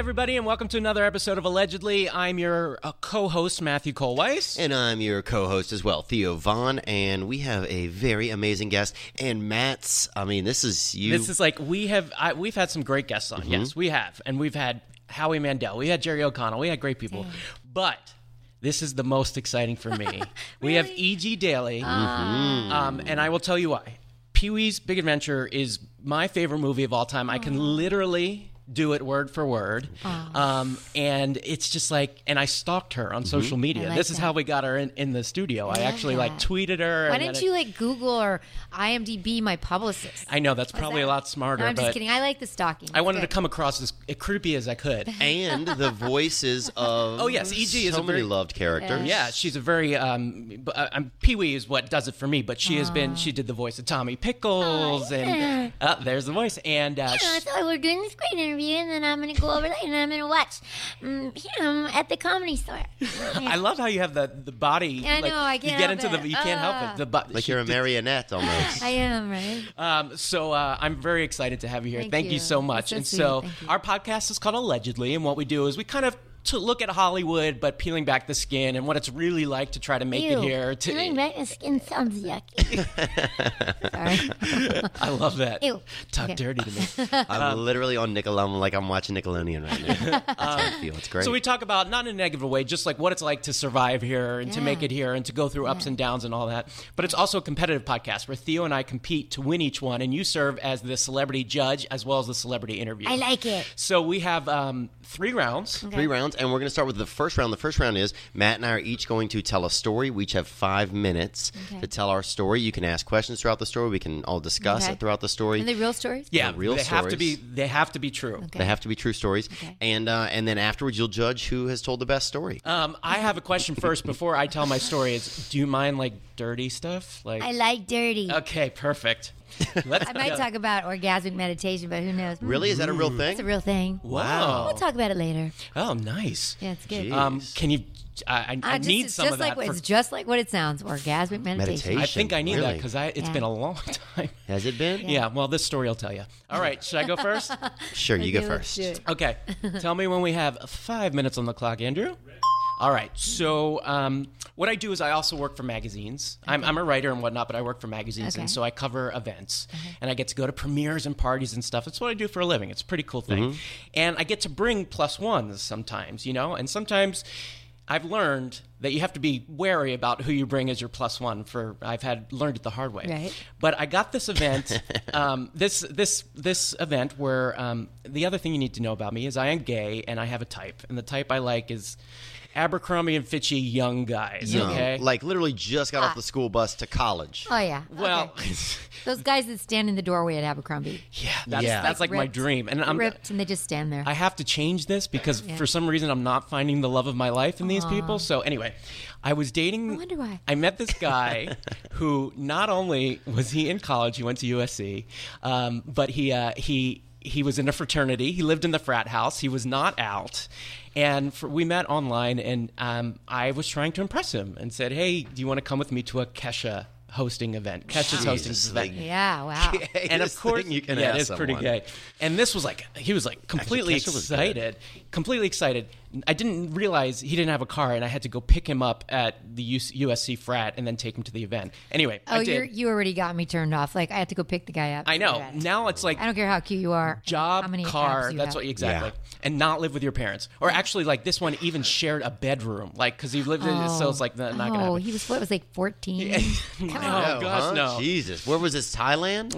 everybody, and welcome to another episode of Allegedly. I'm your co-host, Matthew Kohlweiss. And I'm your co-host as well, Theo Vaughn, and we have a very amazing guest. And Matt's, this is you. This is like, we've had some great guests on. Yes, we have. And we've had Howie Mandel. We had Jerry O'Connell. We had great people. But this is the most exciting for me. We have E.G. Daily. And I will tell you why. Pee-wee's Big Adventure is my favorite movie of all time. I can literally do it word for word. And it's just like, and I stalked her on social media. Like this is how we got her in the studio. I actually tweeted her. Why didn't you Google or IMDb my publicist? I know, that's probably a lot smarter. No, I'm just but kidding. I like the stalking. I wanted to come across as creepy as I could. And the voices of E.G. is so a many very loved characters. Yeah, she's a very Pee-wee is what does it for me, but she has been. She did the voice of Tommy Pickles, and there's the voice. And so we're doing this great interview, and then I'm going to go over there and I'm going to watch him at the Comedy Store. I love how you have the body. I know, I can't you get help into it. you can't help it. Like you're a marionette almost. I am, right? So I'm very excited to have you here. Thank Thank you you. so much. That's And so so sweet. Thank you. our podcast is called Allegedly, and what we do is we kind of to look at Hollywood, but peeling back the skin and what it's really like to try to make it here. Peeling back the skin sounds yucky. Sorry. I love that. Ew. Talk dirty to me. I'm literally on Nickelodeon, like I'm watching Nickelodeon right now. That's how I feel. It's great. So we talk about, not in a negative way, just like what it's like to survive here and to make it here and to go through ups and downs and all that. But it's also a competitive podcast where Theo and I compete to win each one, and you serve as the celebrity judge as well as the celebrity interview. I like it. So we have 3 rounds. 3 rounds, and we're going to start with the first round. The first round is Matt and I are each going to tell a story. We each have 5 minutes to tell our story. You can ask questions throughout the story. We can all discuss it throughout the story. Are they real stories? Yeah, real they have to be. stories. They have to be true. Okay. They have to be true stories. Okay. And then afterwards, you'll judge who has told the best story. I have a question first before I tell my story. Do you mind dirty stuff? I like dirty. Okay, perfect. I might talk about orgasmic meditation, but who knows? Really? Is that a real thing? It's a real thing. Wow. We'll talk about it later. Oh, nice. Yeah, it's good. Jeez. Can you? I need it's some just of that. It's just like what it sounds. Orgasmic meditation. I think I need that Really? because it's been a long time. Has it been? Yeah. Well, this story will tell you. All right. Should I go first? Sure, you go Okay, let's first. do it. Okay. Tell me when we have 5 minutes on the clock, Andrew. All right. So what I do is I also work for magazines. I'm a writer and whatnot, but I work for magazines, Okay. and so I cover events. And I get to go to premieres and parties and stuff. It's what I do for a living. It's a pretty cool thing. And I get to bring plus ones sometimes, and sometimes I've learned that you have to be wary about who you bring as your plus one. I've learned it the hard way. Right. But I got this event, this event where the other thing you need to know about me is I am gay and I have a type, and the type I like is Abercrombie and Fitchy young guys. Young. Okay. Like literally just got off the school bus to college. Oh yeah. Well, Okay. Those guys that stand in the doorway at Abercrombie. that's like my ripped. dream, and I'm ripped, and they just stand there. I have to change this because for some reason I'm not finding the love of my life in these people. So anyway, I was dating. I wonder why. I met this guy who not only was he in college, he went to USC, but he was in a fraternity. He lived in the frat house. He was not out. And we met online, and I was trying to impress him and said, hey, do you want to come with me to a Kesha hosting event? Kesha's hosting this event. Yeah, wow. And of course, you can yeah, ask it is pretty someone. gay. And this was he was completely Kesha was good. excited. I didn't realize he didn't have a car, and I had to go pick him up at the USC frat and then take him to the event. Anyway, Oh, I did. you already got me turned off. Like I had to go pick the guy up. I know. Now it's like I don't care how cute you are. job, how many car. abs you That's have. what exactly. Yeah. And not live with your parents, or actually, this one even shared a bedroom, because he lived. So it's not gonna Oh, happen. he was 14. Oh gosh, no. Jesus. Where was this, Thailand?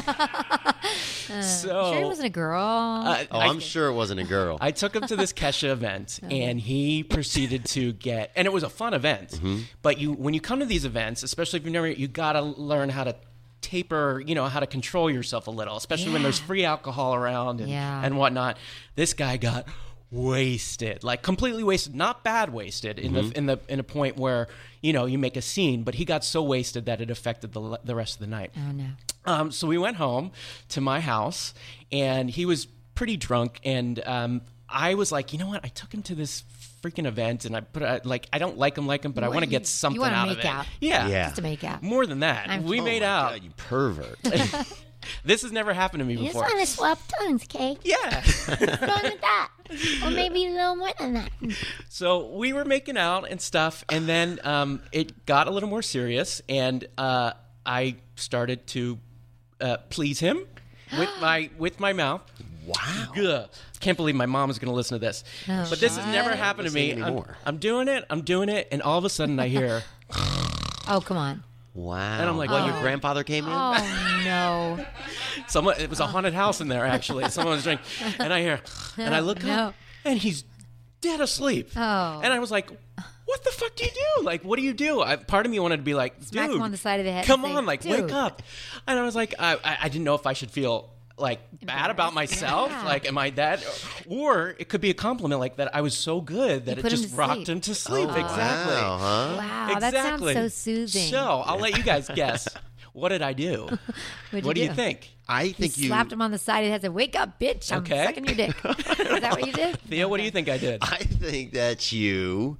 So Sure, he wasn't a girl. I'm sure it wasn't a girl. I took him to this Kesha event, and he proceeded to and it was a fun event. But when you come to these events, especially if you've never, you gotta learn how to taper, how to control yourself a little, especially when there's free alcohol around and whatnot. This guy got wasted, completely wasted, not bad wasted in a point where you make a scene, but he got so wasted that it affected the rest of the night. Oh no. So we went home to my house, and he was pretty drunk, and I was like, you know what? I took him to this freaking event, and I don't like him, but I want to get something wanna out of make it. out. Yeah. Yeah. Just to make out. More than that, we Oh made my out. God, you pervert. This has never happened to me You just before. want to swap tongues, okay? Yeah. What's wrong with that? Or maybe a little more than that. So we were making out and stuff, and then it got a little more serious, and I started to please him with my mouth. Wow. Ugh. Can't believe my mom is going to listen to this. But this has never happened to me. Listening anymore. I'm doing it, and all of a sudden I hear, Oh, come on. Wow. And I'm like, what, oh. your grandfather came in? Oh, no. someone. It was a haunted house in there, actually. Someone was drinking, and I hear, and I look No. up, and he's dead asleep. Oh. And I was like, what the fuck do you do? Like, what do you do? Part of me wanted to be like, Smack dude, him on the side of the head and come say, on, like, "Dude." wake up. And I was like, I didn't know if I should feel like bad about myself. Yeah. Like, am I that? Or it could be a compliment, like that I was so good that You it put him just to rocked sleep. him to sleep. Oh, Exactly. Wow, huh? Wow, that sounds Exactly. so soothing. So I'll let you guys guess. What did I do? What'd What do you think? I You think you. slapped him on the side of the head and said, wake up, bitch. I'm Okay. sucking your dick. Is that what you did? Theo, what do you think I did? I think that you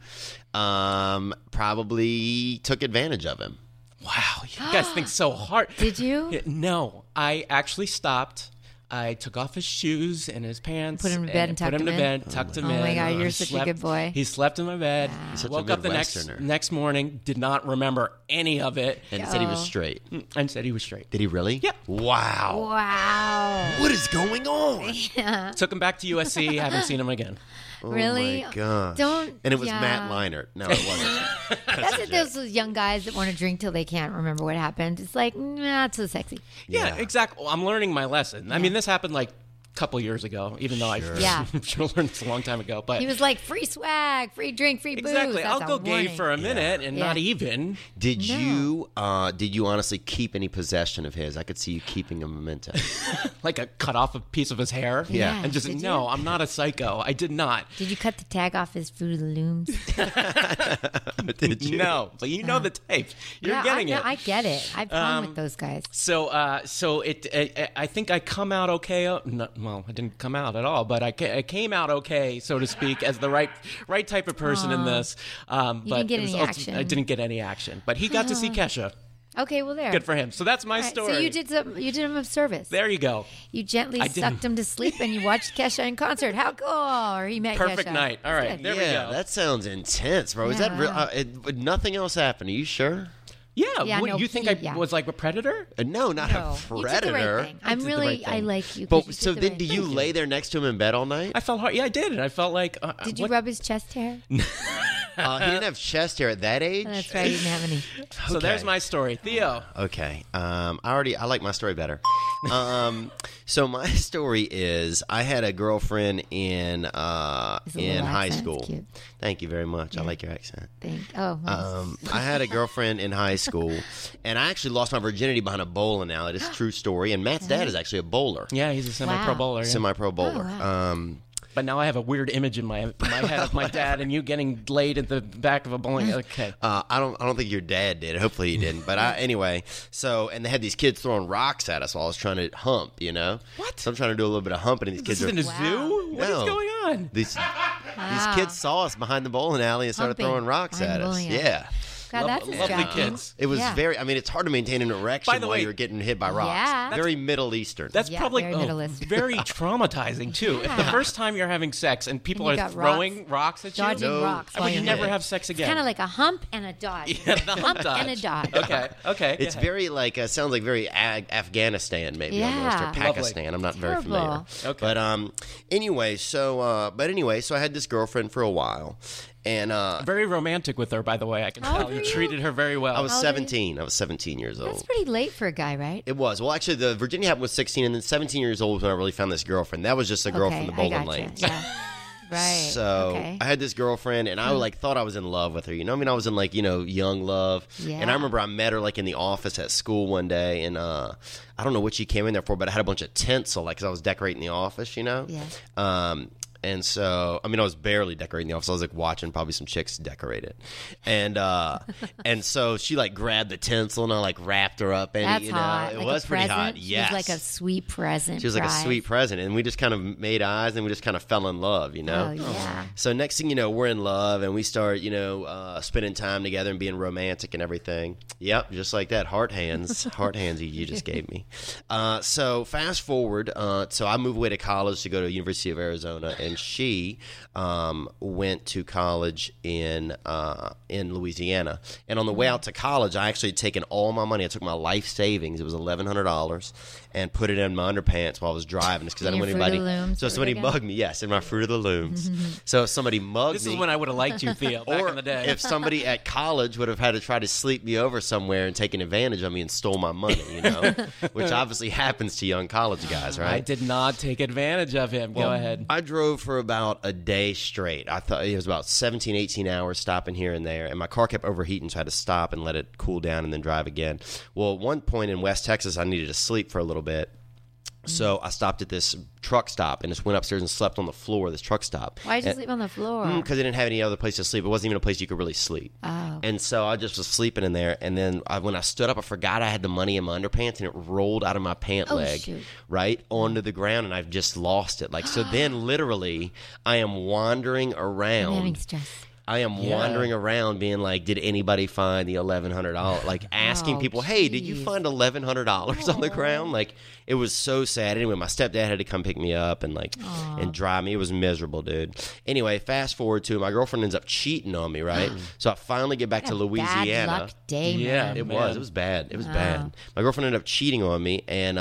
probably took advantage of him. Wow, you guys think so hard. Did you? Yeah, no, I actually stopped. I took off his shoes and his pants. Put him to bed and tucked put him him to in? bed, tucked him Oh in. my God, you're He such a slept- good boy. He slept in my bed. He's such a Woke up the Midwesterner. next morning, did not remember any of it, And said he was Oh. straight. and said he was straight. Did he really? Yeah. Wow. Wow. What is going on? Took him back to USC. Haven't seen him again. Really? Oh my gosh. Don't- And it was yeah. Matt Leinart. No, it wasn't. That's it. Those young guys that want to drink till they can't remember what happened. It's like, not so sexy. Yeah, exactly. Well, I'm learning my lesson. I mean, this happened like a couple years ago, even though I Yeah. should have learned this a long time ago. But He was like, free swag, free drink, free booze. exactly, That's I'll a go gay warning. for a minute and Yeah. not even. Did you honestly keep any possession of his? I could see you keeping a memento. Like cut off a piece of his hair. Yeah. And just, Did you? no, I'm not a psycho. I did not. Did you cut the tag off his Fruit of the Looms? Did you? No, but you know the tape. You're getting it. I get it. I've fun with those guys. So, I think I come out okay. Well, I didn't come out at all, but I came out okay, so to speak, as the right type of person in this. But didn't get it was any action. I didn't get any action, but he got to see Kesha. Okay, well there. Good for him. So that's my All right, story. So you did him a service. There you go. You gently I sucked didn't. him to sleep, and you watched Kesha in concert. How cool! Or he met Perfect Kesha. night. All That's right, good. there we Yeah, go. that sounds intense, bro. Is that Yeah. real? Nothing else happened. Are you sure? Yeah. Yeah, what, no, you think he- I was like a predator? No, not No, a you did the predator. right thing. I'm did the really, right I thing. like you. 'cause you But did so the then, right do thing. you lay there next to him in bed all night? I felt hard. Yeah, I did. And I felt like. Did you what- rub his chest hair? He didn't have chest hair at that age. That's right. He didn't have any. So there's Okay. my story, Theo. Okay. I like my story better. So my story is I had a girlfriend in His little high accent's school. cute. Thank you very much. I like your accent. Oh, well, I had a girlfriend in high school, and I actually lost my virginity behind a bowling alley. This is a true story. And Matt's dad is actually a bowler, Yeah, he's a semi-pro Wow. bowler. Yeah. semi-pro bowler. wow. But now I have a weird image in my head of my dad and you getting laid at the back of a bowling. Okay. I don't think your dad did. Hopefully he didn't. But anyway. So and they had these kids throwing rocks at us while I was trying to hump. You know What? So I'm trying to do a little bit of humping, and these This kids is in a are. zoo? What is No. going on? These kids saw us behind the bowling alley and started Humping throwing rocks behind at the us. bowling alley. Yeah. God, that's lovely distracting. kids. It was Yeah. very. I mean, it's hard to maintain an erection By the while way- you're getting hit by rocks. Yeah. Very Middle Eastern. That's Yeah, probably very Middle Eastern. very traumatizing too. If the Yeah. first time you're having sex and people And you are got throwing rocks at you, Dodging No. rocks. I while would you're never there. have sex again. Kind of like a hump and a dodge. Yeah, the hump dodge. and a dodge. Okay. It's yeah. very like sounds like very Afghanistan maybe Yeah. almost or Lovely. Pakistan. I'm not very Terrible. familiar. Okay. But anyway, so I had this girlfriend for a while, and very romantic with her, by the way. I can How tell old you were you? treated her very well. I was How old are you? 17. I was 17 years old. That's pretty late for a guy, right? It was. Well, actually, the Virginia happened was 16, and then 17 years old was when I really found this girlfriend. That was just a girl okay, from the I bowling gotcha. lanes. Yeah. Right. So okay. I had this girlfriend, and I like thought I was in love with her. You know, I mean, I was in like young love. Yeah. And I remember I met her like in the office at school one day, and I don't know what she came in there for, but I had a bunch of tinsel, like 'cause I was decorating the office. You know. Yeah. And so, I mean, I was barely decorating the office. I was like watching probably some chicks decorate it. And and so she like grabbed the tinsel and I like wrapped her up in That's it. hot. It Like was a pretty present? hot. Yes. She was like a sweet present. She was like a prize. sweet present. And we just kind of made eyes and we just kind of fell in love, you know? Oh, yeah. So next thing you know, we're in love and we start, spending time together and being romantic and everything. Yep, just like that. Heart hands you just gave me. So fast forward. So I moved away to college to go to University of Arizona, and she went to college in Louisiana. And on the way out to college, I actually had taken all my money. I took my life savings. It was $1,100, and put it in my underpants while I was driving. Just because I In didn't want your Fruit anybody. of the Looms So if somebody again? mugged me. Yes, in my Fruit of the Looms. So if somebody mugged This me. is when I would have liked you, Theo, back Or in the day. if somebody at college would have had to try to sleep me over somewhere and taken advantage of me and stole my money, which obviously happens to young college guys, right? I did not take advantage of him. Go ahead. I drove for about a day straight. I thought it was about 17, 18 hours stopping here and there, and my car kept overheating, so I had to stop and let it cool down and then drive again. Well, at one point in West Texas, I needed to sleep for a little bit. So I stopped at this truck stop and just went upstairs and slept on the floor of this truck stop. Why'd you sleep on the floor? Because they didn't have any other place to sleep. It wasn't even a place you could really sleep. Oh. And so I just was sleeping in there. And then when I stood up, I forgot I had the money in my underpants, and it rolled out of my pant Oh, leg, shoot. right onto the ground, and I've just lost it. Like, so then literally I am wandering around. I'm having stress. I am wandering around being like, did anybody find the $1,100? Like asking Oh, people, hey, did you geez. find $1,100 on the ground? Like, it was so sad. Anyway, my stepdad had to come pick me up and and drive me. It was miserable, dude. Anyway, fast forward to my girlfriend ends up cheating on me, right? So I finally get back to Louisiana. Bad luck day, Yeah, man. It Man. was bad. It was bad. My girlfriend ended up cheating on me, and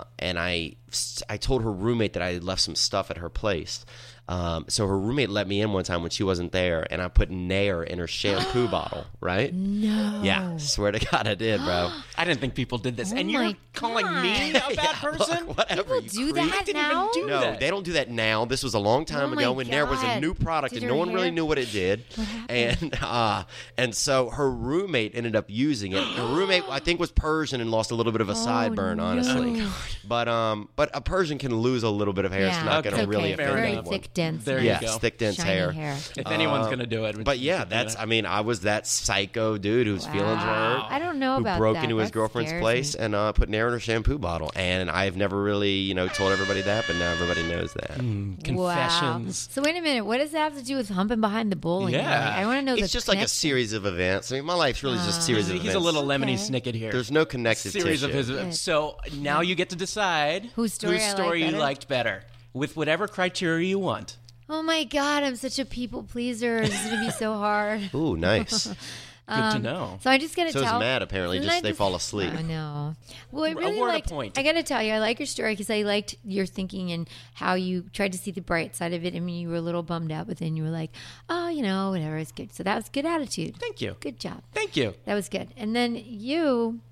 I told her roommate that I had left some stuff at her place. So her roommate let me in one time when she wasn't there, and I put Nair in her shampoo bottle, right? No. Yeah, swear to God I did, bro. I didn't think people did this. Oh and you're my calling me a bad person? Look, whatever. People you do creep. that didn't now? even do No, that. they don't do that now. This was a long time Oh my ago when there was a God. new product Did and her no one really hair- knew what it did. What happened? And so her roommate ended up using it. Her roommate, I think, was Persian and lost a little bit of a sideburn, honestly. no. But a Persian can lose a little bit of hair. It's not okay, going to really fair offend Very enough. anyone. thick, dense. There you Yes, go. thick, dense Shiny hair. hair. If anyone's going to do it. But yeah, I was that psycho dude whose feelings were hurt. I don't know Who about broke that. into his That girlfriend's scares place me. and put Nair in her shampoo bottle. And I've never really, told everybody that, but now everybody knows that. Confessions. Wow. So wait a minute. What does that have to do with humping behind the bowling Yeah. alley? I want to know. It's the just like a connection. series of events. I mean, my life's really just a series of He's events. a little Lemony Okay. Snicket here. There's no connective series of tissue. his. So now you get to decide Whose story I like you better? liked better with whatever criteria you want. Oh my God, I'm such a people pleaser. This is gonna be so hard. Ooh, nice. Good to know. So I just gotta So is tell. Matt, apparently. Isn't Just that they fall asleep. I know. Well, I A really word, a liked. point. I gotta tell you, I like your story because I liked your thinking and how you tried to see the bright side of it. I mean, you were a little bummed out, but then you were like, "Oh, whatever, it's good." So that was good attitude. Thank you. Good job. Thank you. That was good. And then you,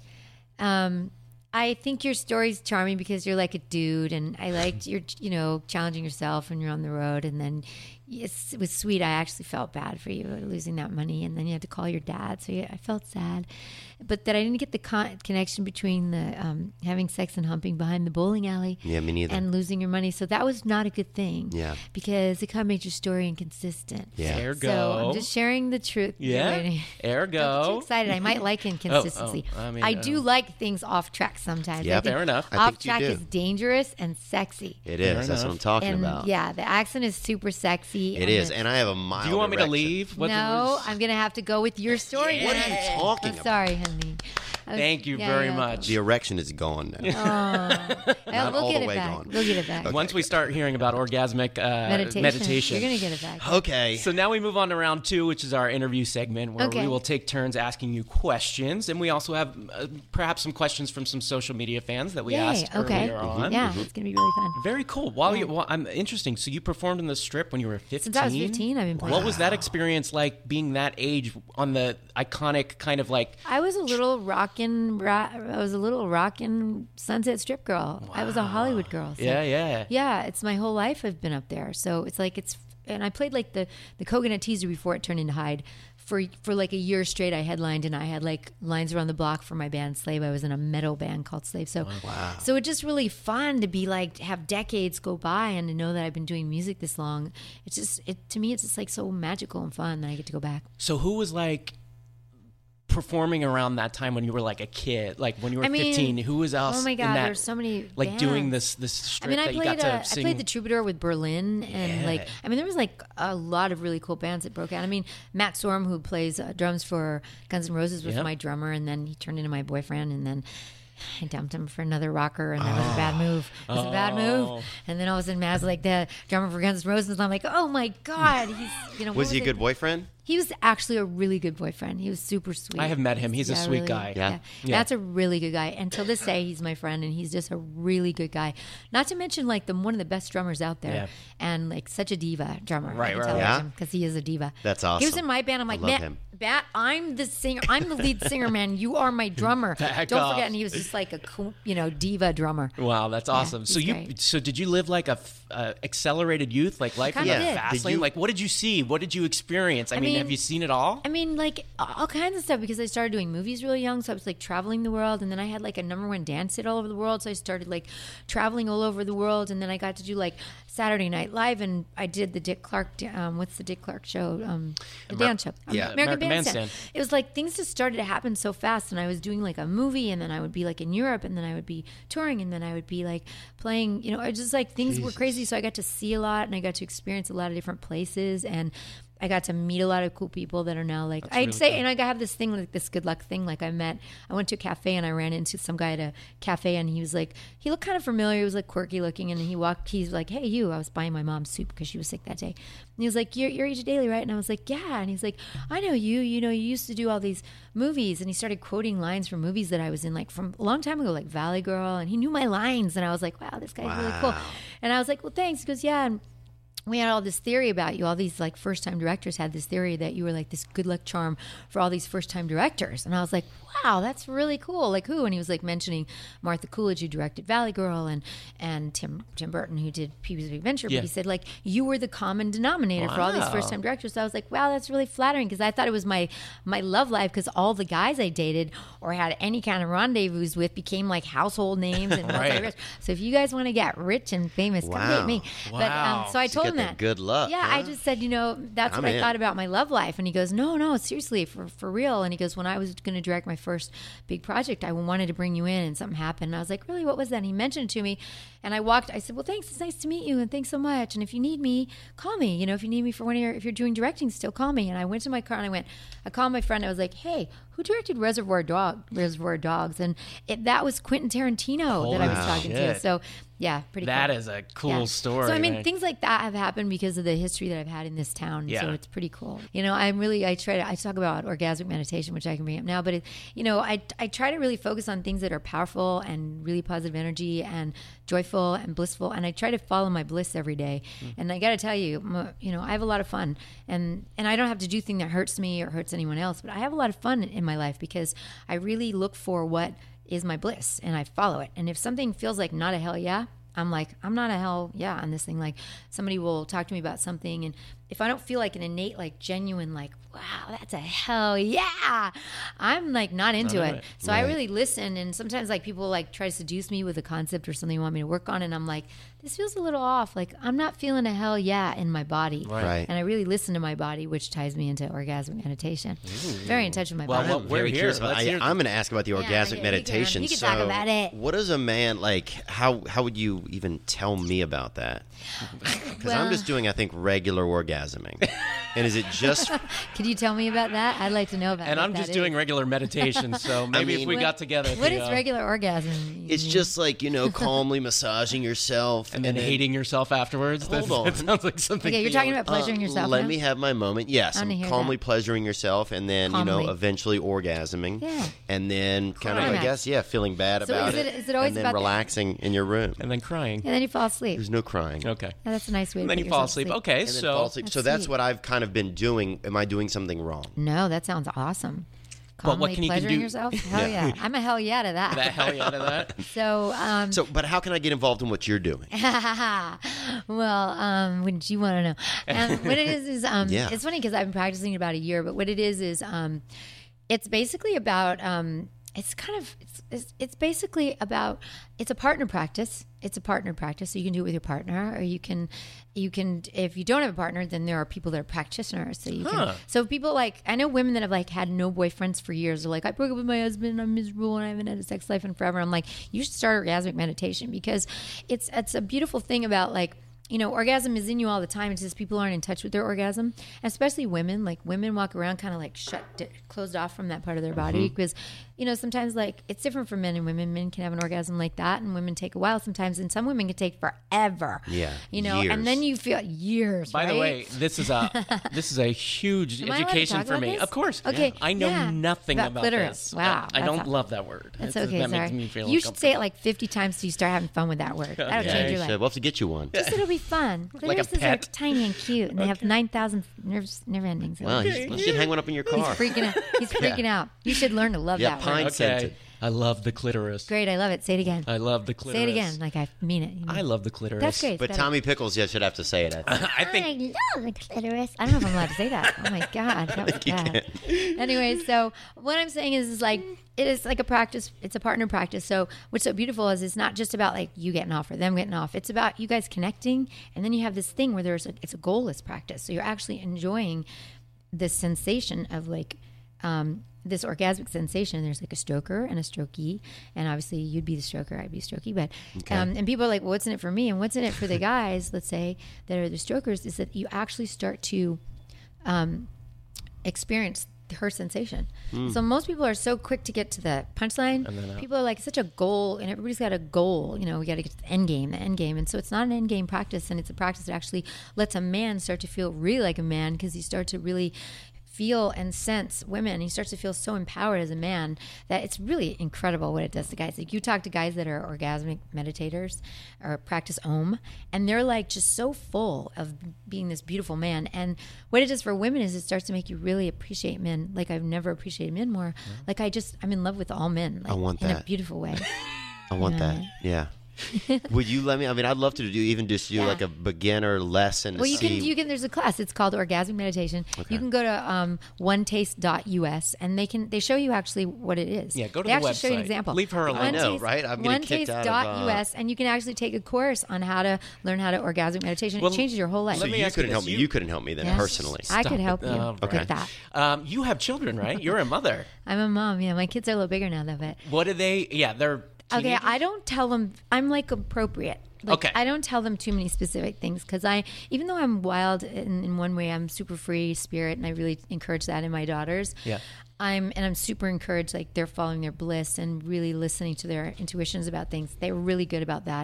I think your story's charming because you're like a dude, and I liked your, challenging yourself when you're on the road. And then it was sweet. I actually felt bad for you losing that money, and then you had to call your dad. So I felt sad, but that I didn't get the connection between the having sex and humping behind the bowling alley. Yeah, me neither. And losing your money. So that was not a good thing. Yeah. Because it kind of made your story inconsistent. Yeah. Ergo. So I'm just sharing the truth. Yeah. Don't get Ergo. too excited. I might like inconsistency. I mean, I do like things off track sometimes. Yeah, I think fair enough. I Off think you track do. is dangerous and sexy. It is. Fair That's what enough. I'm talking And about. yeah, the accent is super sexy. It and is. the- And I have a mild Do you want me to erection. leave? What no, I'm gonna have to go with your story. What then. are you talking I'm about? sorry, honey. Thank you very much. The erection is gone now. Yeah, we'll all get the it way back. gone. We'll get it back. Once we start hearing about orgasmic meditation. You're gonna get it back. Okay. So now we move on to round 2, which is our interview segment, where Okay. we will take turns asking you questions, and we also have perhaps some questions from some social media fans that we Yay, asked okay. earlier on. Yeah, it's gonna be really fun. Very cool. I'm interesting. So you performed in the Strip when you were 15. Since I was 15, I've been playing. What was that experience like, being that age on the iconic kind of like? I was a little rockin' Sunset Strip girl. I was a Hollywood girl. So. Yeah. Yeah, it's my whole life I've been up there. So it's like and I played like the Coconut Teaser before it turned into Hyde for like a year straight, I headlined, and I had like lines around the block for my band Slave. I was in a metal band called Slave. So, so it's just really fun to be like, have decades go by and to know that I've been doing music this long. It's just, to me, it's just like so magical and fun that I get to go back. So who was like performing around that time when you were like a kid, like when you were 15? Who was else? Oh my God, in that, there's so many like bands. doing this strip that you got to sing. I played the Troubadour with Berlin, and like, I mean, there was like a lot of really cool bands that broke out. I mean, Matt Storm, who plays drums for Guns N' Roses, was my drummer, and then he turned into my boyfriend, and then I dumped him for another rocker, and that was a bad move. It was a bad move. And then all of a sudden, Matt's like the drummer for Guns N' Roses, and I'm like, oh my God, he's, Was he a good boyfriend? He was actually a really good boyfriend. He was super sweet. I have met him. He's a sweet really, guy. Yeah. That's a really good guy. And till this day, he's my friend, and he's just a really good guy. Not to mention, like, one of the best drummers out there, and like such a diva drummer. Right. Because he is a diva. That's awesome. He was in my band. I'm like, man, I'm the singer. I'm the lead singer, man. You are my drummer. Don't forget. And he was just like a cool, diva drummer. Wow, that's awesome. So great. so did you live like a accelerated youth, like life? Kinda did. Fast Did lane? you- Like, what did you see? What did you experience? I mean, have you seen it all? I mean, like all kinds of stuff, because I started doing movies really young. So I was like traveling the world, and then I had like a #1 dance hit all over the world. So I started like traveling all over the world, and then I got to do like Saturday Night Live, and I did the Dick Clark. What's the Dick Clark show? The dance show. American Bandstand. It was like things just started to happen so fast, and I was doing like a movie, and then I would be like in Europe, and then I would be touring, and then I would be like playing. I just like things were crazy. So I got to see a lot, and I got to experience a lot of different places, and I got to meet a lot of cool people that are now like, I'd say, and I have this thing, like this good luck thing. Like I went to a cafe, and I ran into some guy at a cafe, and he was like, he looked kind of familiar. He was like quirky looking, and he's like, hey, you, I was buying my mom soup because she was sick that day. And he was like, you're AJ Daly, right? And I was like, yeah. And he's like, I know you, you used to do all these movies. And he started quoting lines from movies that I was in, like from a long time ago, like Valley Girl. And he knew my lines. And I was like, wow, this guy's really cool. And I was like, well, thanks. He goes, yeah. And we had all this theory about you. All these like first-time directors had this theory that you were like this good luck charm for all these first-time directors. And I was like, wow, that's really cool. Like who? And he was like mentioning Martha Coolidge, who directed Valley Girl, and Tim Burton, who did Pee-wee's Big Adventure. But he said like you were the common denominator for all these first-time directors. So I was like, wow, that's really flattering, because I thought it was my love life, because all the guys I dated or had any kind of rendezvous with became like household names and multi-rich. So if you guys want to get rich and famous, come date me. Wow. But so I told him that. Good luck. Yeah, I just said, that's what I thought about my love life. And he goes, no, seriously, for real. And he goes, when I was going to direct my first big project, I wanted to bring you in, and something happened. And I was like, really, what was that? And he mentioned it to me, and I said, well, thanks, it's nice to meet you, and thanks so much. And if you need me, call me. If you need me for if you're doing directing, still call me. And I went to my car, and I called my friend. I was like, hey, who directed Reservoir Dogs? And that was Quentin Tarantino that I was talking to. So yeah, pretty cool. That is a cool story. So I mean, things like that have happened because of the history that I've had in this town. Yeah. So it's pretty cool. I talk about orgasmic meditation, which I can bring up now, but I try to really focus on things that are powerful and really positive energy and joyful and blissful. And I try to follow my bliss every day. And I got to tell you, I have a lot of fun, and I don't have to do things that hurts me or hurts anyone else, but I have a lot of fun in my life because I really look for what is my bliss, and I follow it. And if something feels like not a hell yeah, I'm like, I'm not a hell yeah on this thing. Like somebody will talk to me about something, and if I don't feel like an innate, like genuine, like, wow, that's a hell yeah, I'm like not into it. So I really listen, and sometimes like people like try to seduce me with a concept or something they want me to work on, and I'm like, this feels a little off. Like I'm not feeling a hell yeah in my body. Right. And I really listen to my body, which ties me into orgasmic meditation. Very in touch with my body. Well, we're Very here. curious about. Let's hear- I'm going to ask about the orgasmic meditation. You can talk about it. What is a man like? How would you even tell me about that? Because I'm just doing, I think, regular orgasming. And is it just? Could you tell me about that? I'd like to know about. And what I'm that just doing is. regular meditation, so maybe if we got together. What is regular orgasm? It's just like calmly massaging yourself and then hating yourself afterwards. Hold on. That sounds like something. Okay, you're talking about pleasuring yourself. Let now? me have my moment. Yes, I wanna I'm hear calmly that. pleasuring yourself, and then Calmly. eventually orgasming. Yeah. And then kind of, I Climax. guess, feeling bad So about is it always and then about that? relaxing in your room. And then crying. And then you fall asleep. There's no crying. Okay. Yeah, that's a nice way. And to then put you fall yourself to asleep. sleep. Okay, And then so fall asleep. That's So that's sweet. what I've kind of been doing. Am I doing something wrong? No, that sounds awesome. calmly can you pleasuring do? yourself. Hell yeah. I'm a hell yeah to that. That hell yeah to that. So, But how can I get involved in what you're doing? well, wouldn't you want to know? What it is Yeah. it's funny because I've been practicing about a year, but what it is it's basically about it's basically about, it's a partner practice. It's a partner practice. So you can do it with your partner, or you can, if you don't have a partner, then there are people that are practitioners. So you can, so people like, I know women that have like had no boyfriends for years. They're like, I broke up with my husband, I'm miserable, and I haven't had a sex life in forever. I'm like, you should start orgasmic meditation, because it's a beautiful thing about like, you know, orgasm is in you all the time. It's just people aren't in touch with their orgasm, especially women. Like women walk around kind of like closed off from that part of their body, because, you know, sometimes like it's different for men and women. Men can have an orgasm like that, and women take a while sometimes, and some women can take forever. Yeah, you know, years. and then you feel years. By the way, this is a huge Am I allowed to education talk for about me. this? Of course. Okay, Yeah. I know yeah. nothing about clitoris. this. Wow, I that's don't awesome. love that word. That's That okay. makes Sorry. me feel You should say it uncomfortable. like 50 times so you start having fun with that word. That'll Yeah, change you your should. life. We'll have to get you one. Just it'll be fun. Clitorises are pet. tiny and cute, and they have 9,000 nerve endings. Wow, you should hang one up in your car. Freaking out. He's freaking out. You should learn to love Yeah, that pine word. scented. I love the clitoris. Great, I love it. Say it again. I love the clitoris. Say it again, like I mean it. You know. I love the clitoris. That's great. But It's better. Tommy Pickles, yeah, should have to say it. I think. I think I love the clitoris. I don't know if I'm allowed to say that. Oh my god, that was bad. Anyway, so what I'm saying is like it is like a practice. It's a partner practice. So what's so beautiful is it's not just about like you getting off or them getting off. It's about you guys connecting, and then you have this thing where it's a goalless practice. So you're actually enjoying this sensation of like. This orgasmic sensation. There's like a stroker and a strokee, and obviously you'd be the stroker, I'd be strokey. But and people are like, well, what's in it for me? And what's in it for the guys? Let's say that are the strokers is that you actually start to experience her sensation. So most people are so quick to get to the punchline. People are like, such a goal, and everybody's got a goal. You know, we got to get to the end game. And so it's not an end game practice, and it's a practice that actually lets a man start to feel really like a man, because he starts to really feel and sense women. He starts to feel so empowered as a man that it's really incredible what it does to guys. Like you talk to guys that are orgasmic meditators or practice OM, and they're like just so full of being this beautiful man. And what it does for women is it starts to make you really appreciate men like I've never appreciated men more. Like I'm in love with all men. Like, I want in that. a beautiful way. I want that. Yeah. Would you let me? I mean, I'd love to do like a beginner lesson. To Well, see. you can. There's a class. It's called Orgasmic Meditation. You can go to onetaste.us, and they show you actually what it is. Yeah, go to they the actually show you an website. example. Leave her alone. I know, right? I'm getting kicked out of, Onetaste.us, and you can actually take a course on how to learn how to orgasmic meditation. Well, It changes your whole life. So Let me you ask you couldn't help this. me. You couldn't help me then Yes. personally. I could Stop help it. you Okay. with that. you have children, right? You're a mother. I'm a mom. Yeah, my kids are a little bigger now, though. But What do they? Yeah, they're okay, teenagers? I don't tell them. I'm like appropriate. Like, Okay. I don't tell them too many specific things because even though I'm wild in one way, I'm super free spirit, and I really encourage that in my daughters. Yeah. I'm super encouraged. Like they're following their bliss and really listening to their intuitions about things. They're really good about that.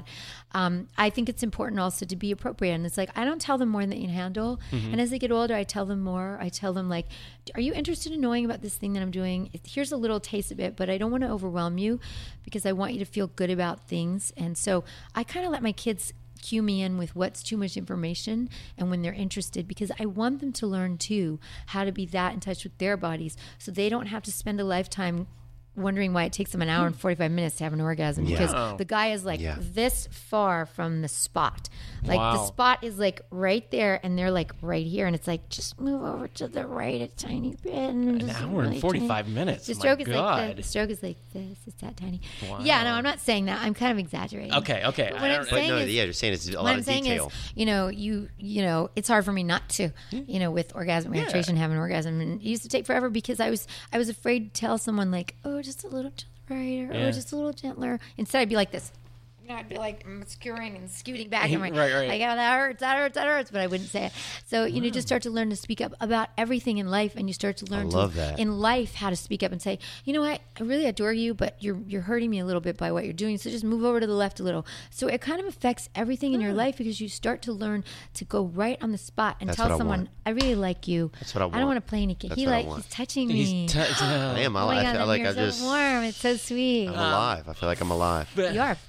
I think it's important also to be appropriate. And it's like I don't tell them more than they can handle. And as they get older, I tell them more. I tell them like, are you interested in knowing about this thing that I'm doing? Here's a little taste of it, but I don't want to overwhelm you because I want you to feel good about things. And so I kind of let my kids cue me in with what's too much information and when they're interested, because I want them to learn too how to be that in touch with their bodies so they don't have to spend a lifetime wondering why it takes them an hour and 45 minutes to have an orgasm because the guy is like this far from the spot. Like the spot is like right there and they're like right here, and it's like just move over to the right a tiny bit. And An hour and 45 minutes. The My stroke is God. like the stroke is like this. It's that tiny. Yeah, no, I'm not saying that. I'm kind of exaggerating. Okay. But what I'm But saying no, is, yeah, you're saying it's a what lot I'm of saying detail. is, you know, it's hard for me not to, with orgasmic meditation, have an orgasm, and it used to take forever because I was afraid to tell someone like, oh, just a little to the right, or oh, just a little gentler. Instead, I'd be like this. I'd be like skewering and scooting back. And Right. Like, oh, that hurts, but I wouldn't say it. So, you just start to learn to speak up about everything in life, and you start to learn in life how to speak up and say, you know what, I really adore you, but you're hurting me a little bit by what you're doing, so just move over to the left a little. So it kind of affects everything in your life because you start to learn to go right on the spot and That's tell what I someone, want. I really like you. That's what I I don't want. want to play any game. That's what I want. He's touching me. I am. Oh my God, I feel like you're I so just. warm. It's so sweet. I'm alive. I feel like I'm alive. You are, and that's how you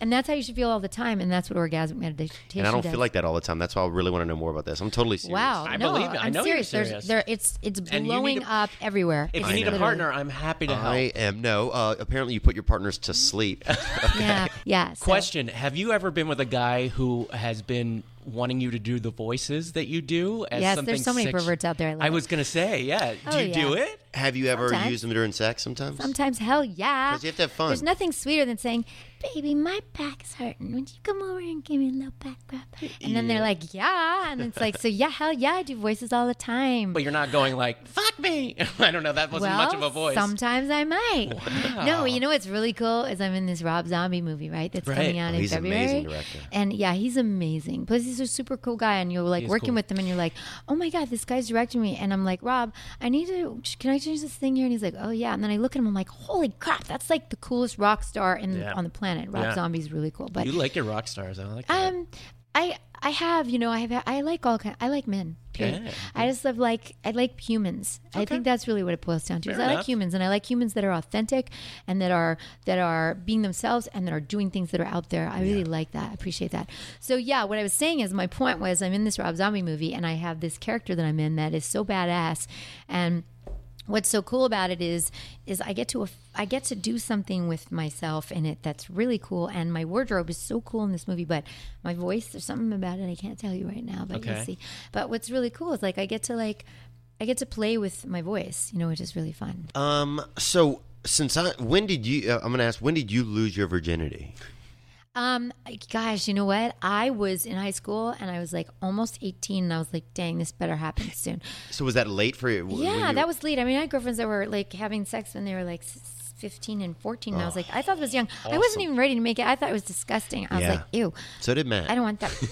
should feel all the time, and that's what orgasmic meditation And I don't does. feel like that all the time. That's why I really want to know more about this. I'm totally serious. Wow, I no, believe it. I I'm know you're serious. serious. It's And you blowing need a- up everywhere. If It's you need a literally- partner, I'm happy to help. I am apparently you put your partners to sleep. yeah. So, Question: have you ever been with a guy who has been wanting you to do the voices that you do? As Yes, something there's so many sex- perverts out there. I love I it. was gonna say, yeah. Oh, Do you do yeah. it? Have you ever Sometimes. used them during sex? Sometimes. Hell yeah. 'Cause you have to have fun. There's nothing sweeter than saying, Baby, my back's hurting. Would you come over and give me a little back rub? and then they're like, yeah. And it's like, so yeah, hell yeah, I do voices all the time. But you're not going like "fuck me." I don't know. That wasn't much of a voice. Sometimes I might. No, you know what's really cool is I'm in this Rob Zombie movie, right? That's Right. coming out in He's an February. amazing director. And yeah, he's amazing. Plus, he's a super cool guy, and you're like He is working cool. with him, and you're like, oh my god, this guy's directing me, and I'm like, Rob, can I change this thing here? And he's like, oh yeah. And then I look at him, I'm like, holy crap, that's like the coolest rock star Yeah. on the planet. Rob Yeah. Zombie's really cool, but You like your rock stars. I like that. I have, I like all kind. I like men. Period. Yeah. I just love I like humans. I think that's really what it boils down to. Is Fair I like enough. humans, and I like humans that are authentic and that are being themselves and that are doing things that are out there. I really like that. I appreciate that. So yeah, what I was saying is my point was I'm in this Rob Zombie movie and I have this character that I'm in that is so badass, and what's so cool about it is I get to do something with myself in it that's really cool, and my wardrobe is so cool in this movie. But my voice, there's something about it I can't tell you right now, but Okay. you'll see. But what's really cool is I get to play with my voice, which is really fun. So when did you? I'm going to ask. When did you lose your virginity? Gosh, you know what? I was in high school and I was like almost 18, and I was like, dang, this better happen soon. So was that late for you? Yeah, that was late. I mean, I had girlfriends that were like having sex when they were like 15 and 14. And I was like, I thought it was young. I wasn't even ready to make it. I thought it was disgusting. I was Yeah. like, ew, So did Matt. I don't want that.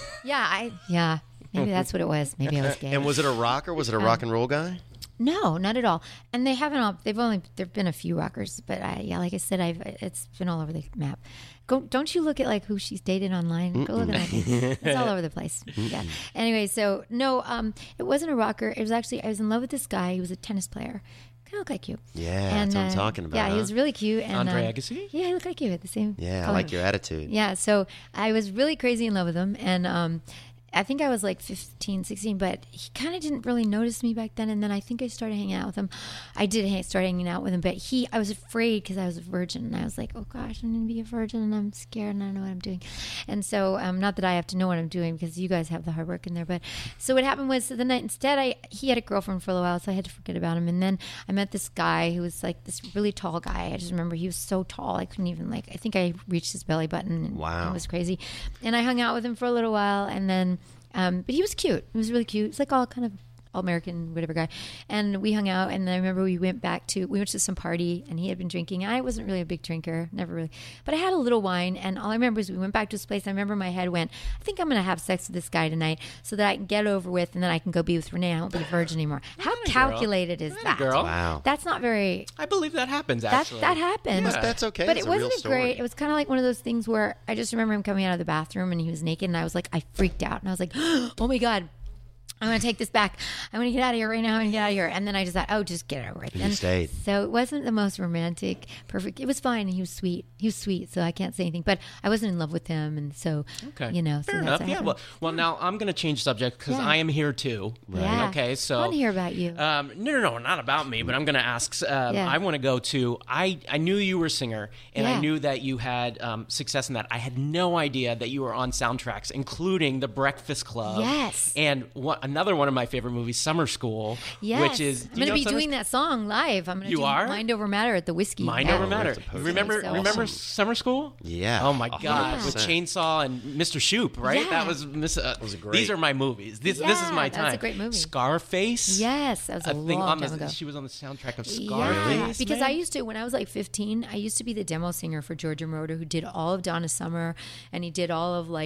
Yeah. Maybe that's what it was. Maybe I was gay. And was it a rock or was it a rock and roll guy? No, not at all. And they haven't all. There've been a few rockers, but like I said, it's been all over the map. Don't you look at like who she's dated online? Go look at that. It's all over the place. Yeah. Anyway, so no, it wasn't a rocker. It was actually I was in love with this guy. He was a tennis player. Kind of looked like you. Yeah, that's what I'm talking about. Yeah, he huh? was really cute. And, Andre Agassi? Yeah, he looked like you. Had the same. Yeah, I color. like your attitude. Yeah, so I was really crazy in love with him, and I think I was like 15, 16, but he kind of didn't really notice me back then. And then I think I started hanging out with him. I did start hanging out with him, but I was afraid because I was a virgin. And I was like, oh gosh, I'm going to be a virgin and I'm scared and I don't know what I'm doing. And so, not that I have to know what I'm doing because you guys have the hard work in there. But so what happened was the night instead, he had a girlfriend for a little while, so I had to forget about him. And then I met this guy who was like this really tall guy. I just remember he was so tall. I couldn't even I think I reached his belly button. And Wow. It was crazy. And I hung out with him for a little while and then, but he was cute. He was really cute. It's like all kind of all-American, whatever guy. And we hung out, and I remember we went to some party, and he had been drinking. I wasn't really a big drinker, never really. But I had a little wine, and all I remember is we went back to his place. I remember my head went, I think I'm going to have sex with this guy tonight so that I can get over with, and then I can go be with Renee. I won't be a virgin anymore. How calculated is that? Girl. Wow. That's not very... I believe that happens, actually. That happened. Yeah. That's okay. But It's it a real wasn't story. great. It was kind of like one of those things where I just remember him coming out of the bathroom and he was naked, and I was like, I freaked out, and I was like, oh my God, I'm going to take this back. I'm going to get out of here right now. I'm going to get out of here. And then I just thought, oh, just get over it. You stayed. So it wasn't the most romantic, perfect. It was fine. He was sweet. So I can't say anything. But I wasn't in love with him. And so, Okay. so Fair that's enough. what Yeah. happened. Well, now I'm going to change subject because Yeah. I am here too. Yeah. Okay. So I want to hear about you. No, not about me, but I'm going to ask. Yeah. I want to go to. I knew you were a singer, and I Yeah. knew that you had success in that. I had no idea that you were on soundtracks, including The Breakfast Club. Yes. And another one of my favorite movies, Summer School. Yes. Which is. I'm going to be doing that song live. I'm going to You do are? Mind Over Matter at the Whiskey. Mind Yeah. Over Matter. have to post Remember, that. remember Awesome. Summer School? Yeah. Oh my God, 100%. with Chainsaw and Mr. Shoop, right? Yeah. That was was great. These are my movies. This is Yeah, my time. that's a great movie. Scarface. Yes. That was a thing long on time ago. She was on the soundtrack of Yeah, Scarface. because man. I used to, when I was like 15, I used to be the demo singer for Georgia Moroder, who did all of Donna Summer, and he did all of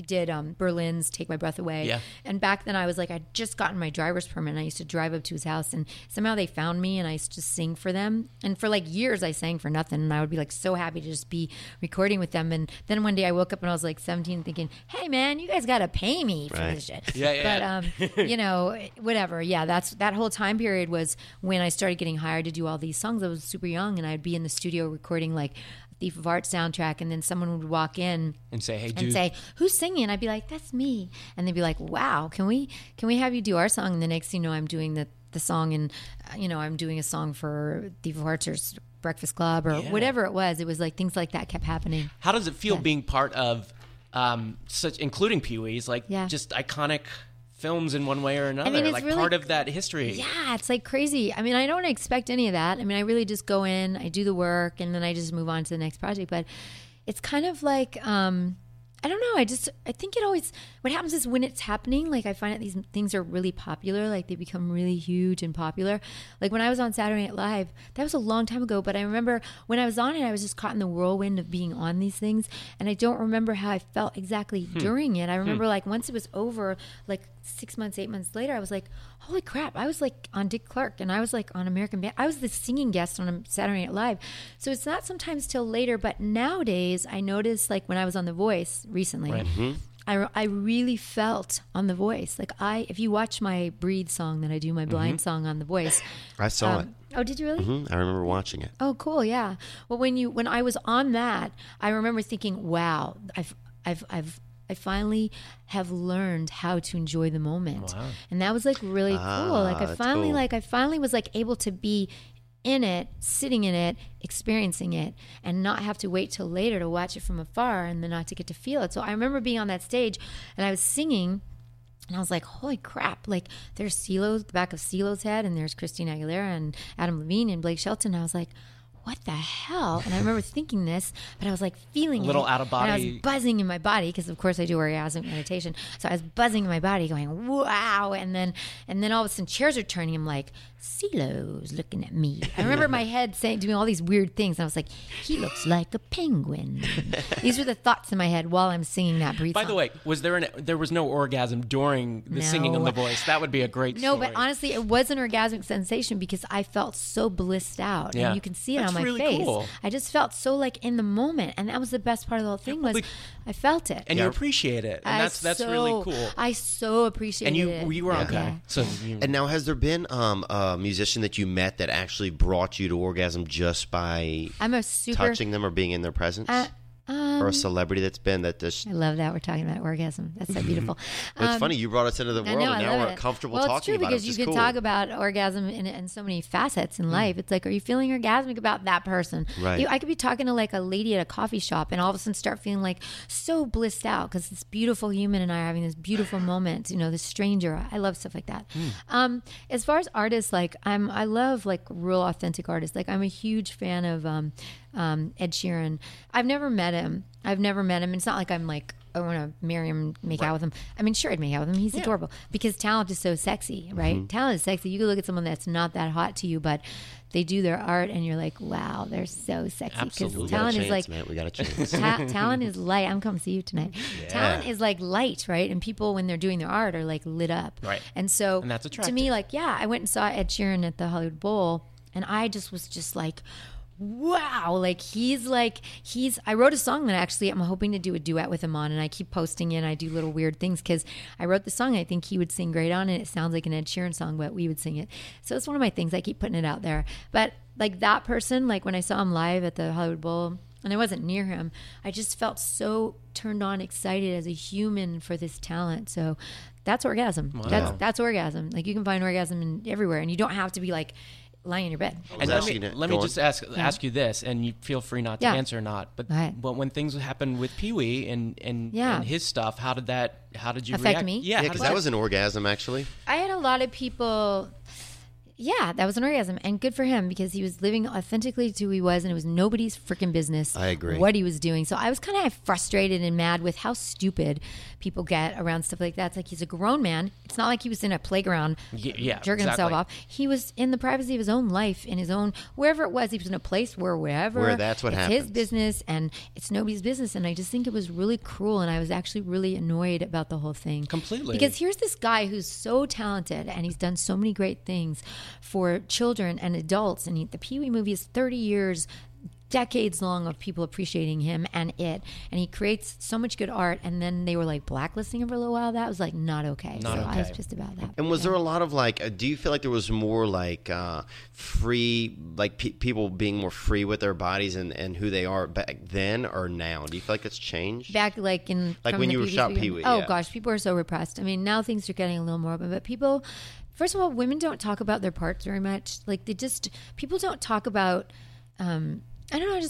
Berlin's Take My Breath Away. Yeah. And back then I was like, I'd just gotten my driver's permit, and I used to drive up to his house, and somehow they found me, and I used to sing for them. And for like years I sang for nothing, and I would be like so happy to just be recording with them. And then one day I woke up and I was like 17 thinking, hey man, you guys got to pay me for Right. this shit. Yeah. But, whatever. Yeah, that whole time period was when I started getting hired to do all these songs. I was super young, and I'd be in the studio recording like Thief of Art soundtrack, and then someone would walk in And say, hey, and dude. say, "Who's singing?" And I'd be like, "That's me." And they'd be like, "Wow, can we have you do our song?" And the next thing you know, I'm doing the song, and I'm doing a song for Thief of Hearts or Breakfast Club or whatever it was. It was like things like that kept happening. How does it feel being part of such, including Pee-wee's, like just iconic films in one way or another, it's like really, part of that history? Yeah, it's like crazy. I mean, I don't expect any of that. I mean, I really just go in, I do the work, and then I just move on to the next project. But it's kind of like, I don't know. I think it always, what happens is when it's happening, like I find that these things are really popular, like they become really huge and popular. Like when I was on Saturday Night Live, that was a long time ago, but I remember when I was on it, I was just caught in the whirlwind of being on these things. And I don't remember how I felt exactly during it. I remember like once it was over, like 6 months, 8 months later, I was like, holy crap, I was like on Dick Clark, and I was like on American Band. I was the singing guest on Saturday Night Live. So it's not sometimes till later, but nowadays I notice, like when I was on The Voice recently, I really felt on The Voice. Like if you watch my Breathe song that I do, my blind song on The Voice. I saw it. Oh, did you really? I remember watching it. Oh, cool. Yeah. Well, when I was on that, I remember thinking, wow, I finally have learned how to enjoy the moment. Wow. And that was like really cool. Like I finally was like able to be in it, sitting in it, experiencing it, and not have to wait till later to watch it from afar and then not to get to feel it. So I remember being on that stage and I was singing, and I was like, holy crap, like there's CeeLo, the back of CeeLo's head, and there's Christina Aguilera and Adam Levine and Blake Shelton. And I was like, what the hell? And I remember thinking this, but I was like feeling a little out of body. And I was buzzing in my body because, of course, I do orgasmic meditation. So I was buzzing in my body, going wow, and then all of a sudden chairs are turning. I'm like, CeeLo's looking at me. I remember my head doing all these weird things, and I was like, he looks like a penguin. These were the thoughts in my head while I'm singing that Breathe By song. the way, there was no orgasm during the singing on The Voice? That would be a great story. No, but honestly, it was an orgasmic sensation because I felt so blissed out. Yeah. And you can see it That's on my really face. cool. I just felt so like in the moment. And that was the best part of the whole thing was I felt it. And you appreciate it. And that's really cool. I so appreciated it. And you were okay. Yeah. So And now, has there been a musician that you met that actually brought you to orgasm just by I'm a super touching them or being in their presence? Or a celebrity that's been that just... I love that we're talking about orgasm. That's so beautiful. It's funny, you brought us into the world, and now we're comfortable talking about it. Well, it's true because you can talk about orgasm in so many facets in life. It's like, are you feeling orgasmic about that person? Right. I could be talking to like a lady at a coffee shop and all of a sudden start feeling like so blissed out because this beautiful human and I are having this beautiful moment, this stranger. I love stuff like that. As far as artists, like I love like real authentic artists. Like I'm a huge fan of Ed Sheeran. I've never met him. It's not like I'm like, I want to marry him, make out with him. I mean, sure, I'd make out with him. He's adorable because talent is so sexy, right? Talent is sexy. You could look at someone that's not that hot to you, but they do their art and you're like, wow, they're so sexy. Absolutely. Talent is like, man, we got a chance. talent is light. I'm coming to see you tonight. Yeah. Talent is like light, right? And people, when they're doing their art, are like lit up. Right. And so And that's attractive. to me, like, yeah, I went and saw Ed Sheeran at the Hollywood Bowl and I just was just like, wow, like I wrote a song that actually I'm hoping to do a duet with him on, and I keep posting it and I do little weird things because I wrote the song I think he would sing great on, and it sounds like an Ed Sheeran song, but we would sing it. So it's one of my things. I keep putting it out there. But like that person, like when I saw him live at the Hollywood Bowl and I wasn't near him, I just felt so turned on, excited as a human for this talent. So that's orgasm. Wow. That's orgasm. Like you can find orgasm everywhere, and you don't have to be like lying in your bed. And let me just ask you this, and you feel free not to answer or not. But when things happened with Pee-wee and his stuff, how did you affect react? me? Yeah, because that was an orgasm, actually. I had a lot of people. Yeah, that was an orgasm, and good for him because he was living authentically to who he was, and it was nobody's freaking business. I agree. What he was doing. So I was kind of frustrated and mad with how stupid people get around stuff like that. It's like he's a grown man. It's not like he was in a playground jerking himself off. He was in the privacy of his own life, in his own wherever it was. He was in a place where that's what happens. It's his business, and it's nobody's business. And I just think it was really cruel, and I was actually really annoyed about the whole thing. Completely. Because here's this guy who's so talented, and he's done so many great things for children and adults, and the Pee-wee movie is 30 years decades long of people appreciating him and he creates so much good art, and then they were like blacklisting him for a little while. That was like not okay. Not I was okay. pissed about that. And was there a lot of like? Do you feel like there was more like free, like people being more free with their bodies and who they are back then or now? Do you feel like it's changed? Back like in Like from when the you were Pee-wee's shot beginning. Pee-wee, Oh yeah. gosh, people are so repressed. I mean, now things are getting a little more open, but people. First of all, women don't talk about their parts very much. Like people don't talk about. I don't know. Just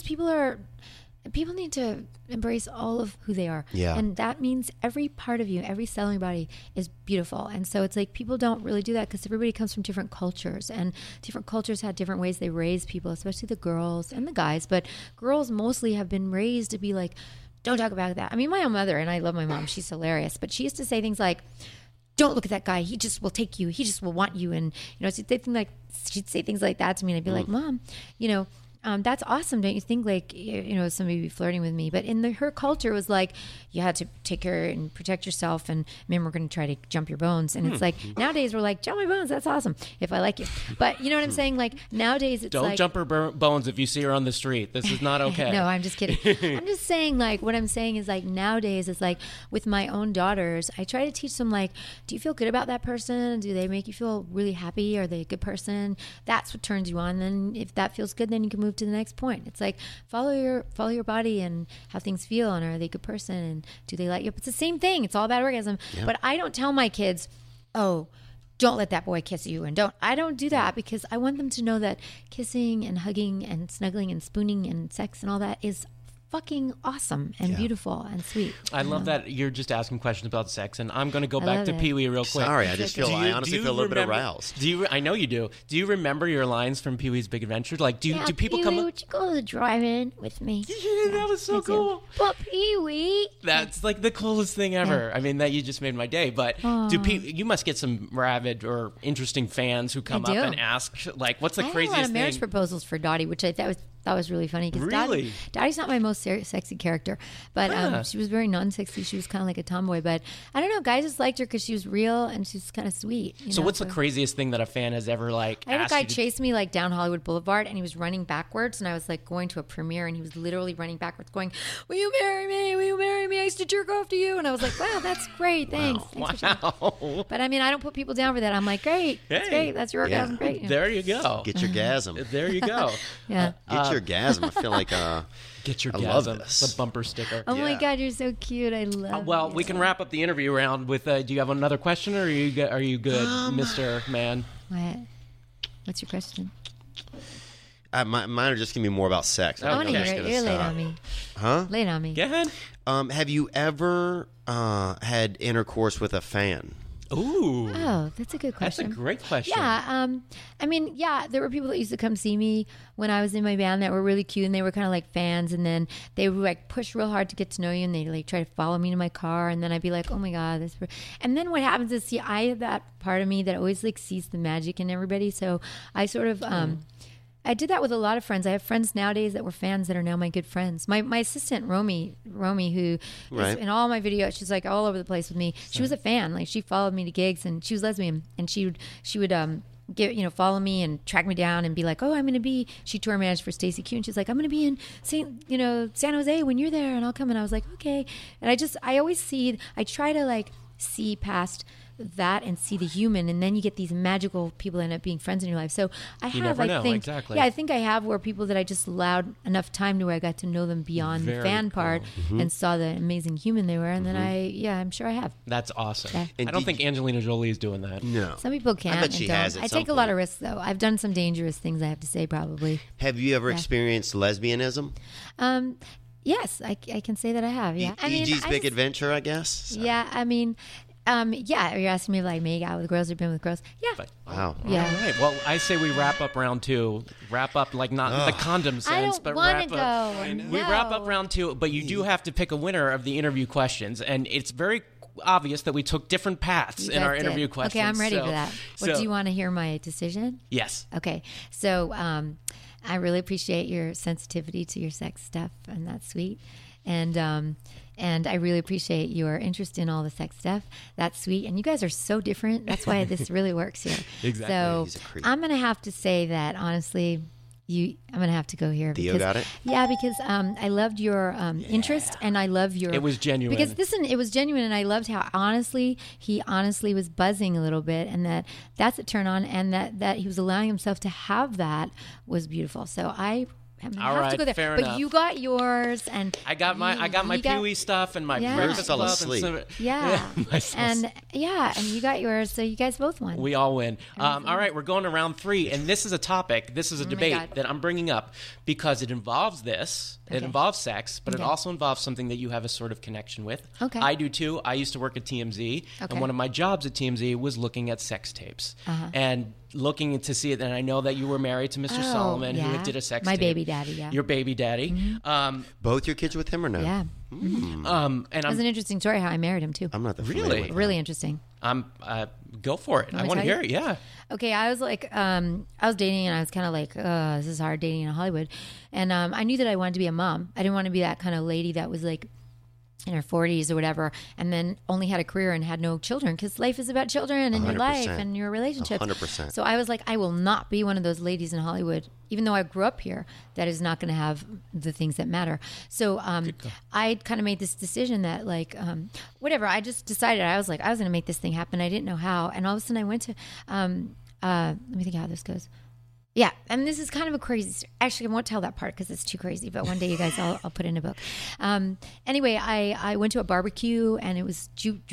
people need to embrace all of who they are. Yeah. And that means every part of you, every cell in your body is beautiful. And so it's like people don't really do that because everybody comes from different cultures, and different cultures had different ways they raise people, especially the girls and the guys. But girls mostly have been raised to be like, don't talk about that. I mean, my own mother, and I love my mom, she's hilarious, but she used to say things like, don't look at that guy. He just will take you. He just will want you. And, she'd say things like that to me. And I'd be like, Mom, that's awesome. Don't you think? Like, somebody would be flirting with me. But in her culture was like, you had to take care and protect yourself. And men were going to try to jump your bones. And it's like, nowadays we're like, jump my bones. That's awesome. If I like you. But you know what I'm saying? Like nowadays it's Don't like. jump her bones if you see her on the street. This is not okay. No, I'm just kidding. I'm just saying, like, what I'm saying is, like, nowadays, it's like with my own daughters, I try to teach them, like, do you feel good about that person? Do they make you feel really happy? Are they a good person? That's what turns you on. Then if that feels good, then you can move to the next point. It's like, follow your body and how things feel, and are they a good person? And do they light you up? It's the same thing. It's all about orgasm. Yeah. But I don't tell my kids, oh, don't let that boy kiss you, and I don't do that, because I want them to know that kissing and hugging and snuggling and spooning and sex and all that is fucking awesome and beautiful and sweet. I love that you're just asking questions about sex, and I'm going to go back to love it. Pee-wee real quick. Sorry, I honestly feel a little bit remember- aroused. I know you do. Do you remember your lines from Pee-wee's Big Adventure? Like, do people Pee-wee, come up? would you go to the drive-in with me? Yeah, that was so cool. But Pee-wee. That's like the coolest thing ever. I mean, that you just made my day. But you must get some rabid or interesting fans who come I up do. and ask, like, what's the I had a craziest lot of marriage thing? proposals for Dottie, which I thought was really funny. Because Really? Dottie's not my most sexy character, but she was very non-sexy. She was kind of like a tomboy. But I don't know, guys just liked her because she was real and she was kind of sweet. So what's the craziest thing that a fan has ever, like, I had a asked guy you to- chase me like down Hollywood Boulevard, and he was running backwards, and I was like going to a premiere, and he was literally running backwards, going, "Will you marry me? Will you marry me? I used to jerk off to you." And I was like, "Wow, that's great, thanks." Thanks for sharing." Wow. But I mean, I don't put people down for that. I'm like, "Great, that's Hey. great. That's your orgasm, Yeah. great." There you go. Get your gasm. There you go. Yeah. Get your gasm. I feel like Get your I love gasm. this. The bumper sticker. Oh my Yeah. God, you're so cute. I love. Well, you. we can wrap up the interview round with. Do you have another question, or are you good, Mr. Man? What? What's your question? mine are just gonna be more about sex. I want to I'm hear just it. gonna You're late stop. on me. Huh? Late on me. Go ahead. Have you ever had intercourse with a fan? Ooh, Oh, that's a good that's a question. great question. Yeah, I mean, yeah, there were people that used to come see me when I was in my band that were really cute, and they were kind of like fans, and then they would like push real hard to get to know you, and they like try to follow me to my car, and then I'd be like, oh my God, this. And then what happens is, see, I have that part of me that always like sees the magic in everybody, so I sort of. I did that with a lot of friends. I have friends nowadays that were fans that are now my good friends. My assistant, Romy, who Right. is in all my videos, she's like all over the place with me. She was a fan. Like she followed me to gigs, and she was lesbian, and she would follow me and track me down and be like, oh, I'm going to be, she tour managed for Stacey Q, and she's like, I'm going to be in San Jose when you're there, and I'll come. And I was like, okay. And I try to like see past that and see the human, and then you get these magical people that end up being friends in your life. So never know, think, exactly. yeah, I think I have where people that I just allowed enough time to where I got to know them beyond the Very fan cool. part and saw the amazing human they were, and then I'm sure I have. That's awesome. Yeah. And I don't did think Angelina Jolie is doing that. No. Some people can't. bet she and don't. has at I some take a lot point. of risks though. I've done some dangerous things, I have to say, probably. Have you ever experienced lesbianism? Yes, I can say that I have. Yeah, I mean, E.G.'s I Big just- Adventure, I guess. Yeah, I mean, yeah. Are you asking me like make out with girls or been with girls? Yeah, Wow. yeah. All right. Well, I say we wrap up round 2. Wrap up like not in the condom sense, I don't but want wrap to up. go. We wrap up round 2, but you do have to pick a winner of the interview questions, and it's very obvious that we took different paths You in our guys did. interview questions. Okay, I'm ready So- for that. Do you want to hear my decision? Yes. Okay, so I really appreciate your sensitivity to your sex stuff, and that's sweet. And I really appreciate your interest in all the sex stuff. That's sweet. And you guys are so different. That's why this really works here. Exactly. So He's a creep. I'm going to have to say that, honestly, I'm gonna have to go here. Theo got it? Yeah, because I loved your interest, and I love your. It was genuine. Because it was genuine, and I loved how he honestly was buzzing a little bit, and that's a turn on, and that he was allowing himself to have that was beautiful. So I'm gonna All have right, to go there. fair but enough. you got yours, and I got my Pee-wee stuff and my Yeah. breakfast Fell club asleep. and yeah, and and you got yours, so you guys both won. we all win. All right, we're going to round 3, and this is a topic. This is a debate God. that I'm bringing up because it involves this. It Okay. involves sex, but it Okay. also involves something that you have a sort of connection with. Okay. I do too. I used to work at TMZ, Okay. and one of my jobs at TMZ was looking at sex tapes Uh-huh. and looking to see it. And I know that you were married to Mr. Oh, Solomon, who yeah. did a sex My tape. baby daddy, yeah. Your baby daddy. Both your kids with him or no? Yeah, And it was an interesting story how I married him too. I'm not the Really? familiar with Really interesting. go for it. I me want to tell hear you? it. Yeah. Okay, I was like, I was dating, and I was kind of like, this is hard dating in Hollywood, and I knew that I wanted to be a mom. I didn't want to be that kind of lady that was like in her 40s or whatever, and then only had a career and had no children, because life is about children and your 100%. life and your relationships. 100%. So I was like, I will not be one of those ladies in Hollywood, even though I grew up here, that is not going to have the things that matter. So I kind of made this decision that like, whatever, I just decided, I was like, I was going to make this thing happen. I didn't know how. And all of a sudden I went to, let me think how this goes. Yeah, I mean, this is kind of a crazy story. Actually, I won't tell that part because it's too crazy, but one day, you guys, I'll put it in a book. Anyway, I went to a barbecue, and it was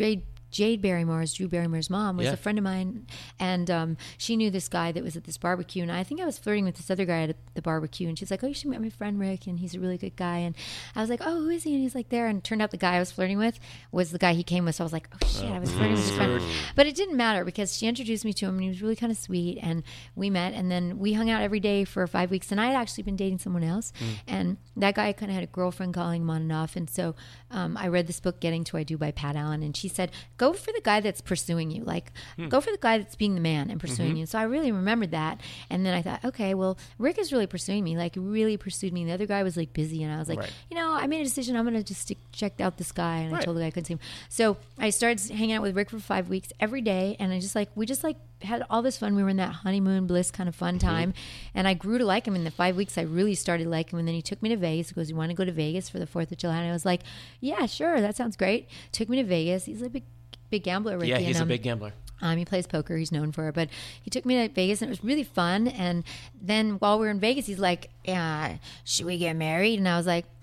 Jade Barrymore's, Drew Barrymore's mom, was Yeah. a friend of mine, and she knew this guy that was at this barbecue, and I think I was flirting with this other guy at the barbecue, and she's like, oh, you should meet my friend Rick, and he's a really good guy, and I was like, oh, who is he? And he's like there, and it turned out the guy I was flirting with was the guy he came with, so I was like, oh shit, I was flirting with his friend. But it didn't matter because she introduced me to him, and he was really kind of sweet, and we met, and then we hung out every day for 5 weeks, and I had actually been dating someone else, and that guy kind of had a girlfriend calling him on and off, and so I read this book, Getting to I Do by Pat Allen, and she said, go for the guy that's pursuing you, like go for the guy that's being the man and pursuing you. So I really remembered that, and then I thought, okay, well, Rick is really pursuing me, like really pursued me. The other guy was like busy, and I was like, Right. I made a decision, I'm gonna just check out this guy, and I Right. told the guy I couldn't see him. So I started hanging out with Rick for 5 weeks every day, and we just had all this fun. We were in that honeymoon bliss kind of fun time, and I grew to like him. In the 5 weeks, I really started liking him, and then he took me to Vegas. He goes, you want to go to Vegas for the 4th of July? And I was like, yeah, sure, that sounds great. Took me to Vegas. He's a big gambler, Ricky. Yeah, he's a and, big gambler. he plays poker. He's known for it. But he took me to Vegas, and it was really fun. And then while we were in Vegas, he's like, should we get married? And I was like,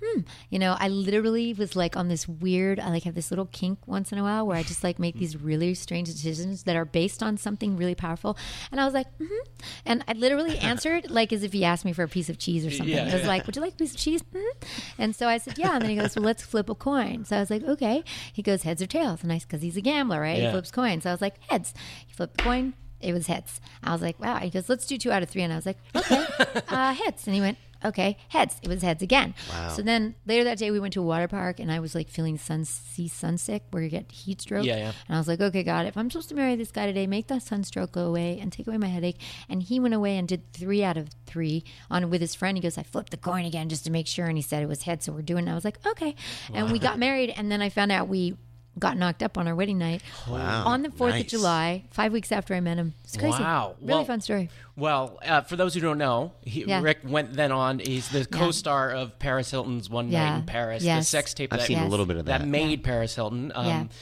I literally was like on this weird, I like have this little kink once in a while where I just like make these really strange decisions that are based on something really powerful. And I was like, and I literally answered like as if he asked me for a piece of cheese or something. Yeah. It was like, would you like a piece of cheese? And so I said, yeah. And then he goes, well, let's flip a coin. So I was like, okay. He goes, heads or tails. And because he's a gambler, right? Yeah. He flips coins. So I was like, heads. He flipped the coin. It was heads. I was like, wow. He goes, let's do 2 out of 3. And I was like, okay, heads. And he went, okay, heads. It was heads again. Wow. So then later that day we went to a water park, and I was like feeling sunsick where you get heat stroke. Yeah. And I was like, okay, God, if I'm supposed to marry this guy today, make that sunstroke go away and take away my headache. And he went away and did 3 out of 3 with his friend. He goes, I flipped the coin again just to make sure. And he said it was heads. So we're doing it. I was like, okay. And we got married. And then I found out we got knocked up on our wedding night on the 4th of nice. July, 5 weeks after I met him. It's crazy. Wow. Really Well, fun story. Well, for those who don't know, Yeah. Rick went then on. He's the co-star of Paris Hilton's One Night in Paris, the Yes. sex tape I've that, seen a little bit of that. that made Paris Hilton.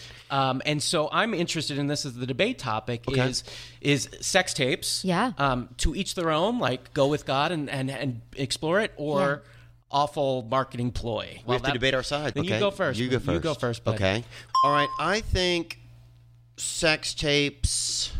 And so I'm interested in this as the debate topic is sex tapes. Yeah. To each their own, like go with God and explore it, or awful marketing ploy. We have to debate our side. Then okay. you go first. You go first. You go first, bud. Okay. All right. I think sex tapes,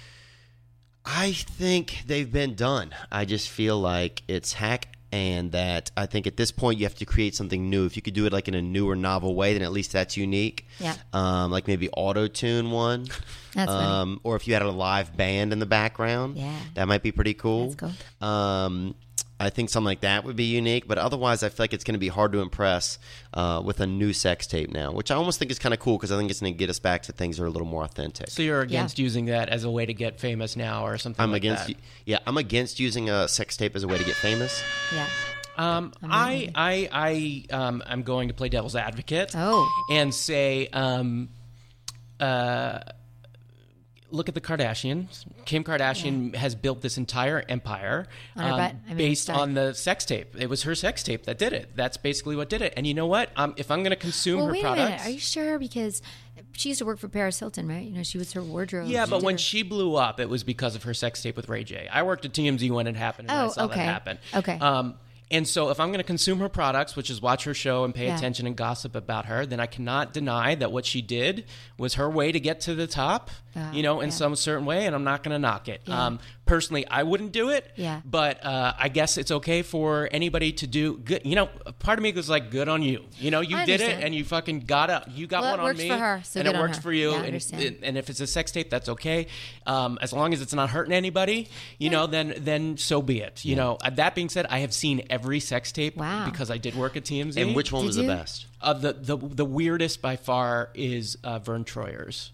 I think they've been done. I just feel like it's hack, and that I think at this point you have to create something new. If you could do it like in a new or novel way, then at least that's unique. Yeah. Like maybe auto-tune one. That's funny. Or if you had a live band in the background. Yeah. That might be pretty cool. That's cool. I think something like that would be unique, but otherwise I feel like it's going to be hard to impress with a new sex tape now, which I almost think is kind of cool because I think it's going to get us back to things that are a little more authentic. So you're against using that as a way to get famous now, or something I'm like against, that? yeah, I'm against using a sex tape as a way to get famous. Yeah. I'm going to play devil's advocate. Oh. And say, look at the Kardashians. Kim Kardashian has built this entire empire On her butt. I mean, based sorry. on the sex tape. It was her sex tape that did it. That's basically what did it. And you know what? If I'm going to consume her wait a minute. products, Are you sure? Because she used to work for Paris Hilton, right? You know, she was her wardrobe. yeah, but did when her- she blew up, it was because of her sex tape with Ray J. I worked at TMZ when it happened, and I Oh, saw okay. that happen. Okay. And so if I'm going to consume her products, which is watch her show and pay Yeah. attention and gossip about her, then I cannot deny that what she did was her way to get to the top, in some certain way, and I'm not going to knock it. Yeah. Personally, I wouldn't do it, Yeah. but I guess it's okay for anybody to do good. Part of me was like, good on you. You I did it, understand. and you fucking got up. You got Well, it one on works me, for her, so and good it on works her. for you. Yeah, I and, understand. and if it's a sex tape, that's okay. As long as it's not hurting anybody, then so be it. That being said, I have seen every sex tape Wow. because I did work at TMZ. And which one Did was you? the best? The weirdest by far is Vern Troyer's.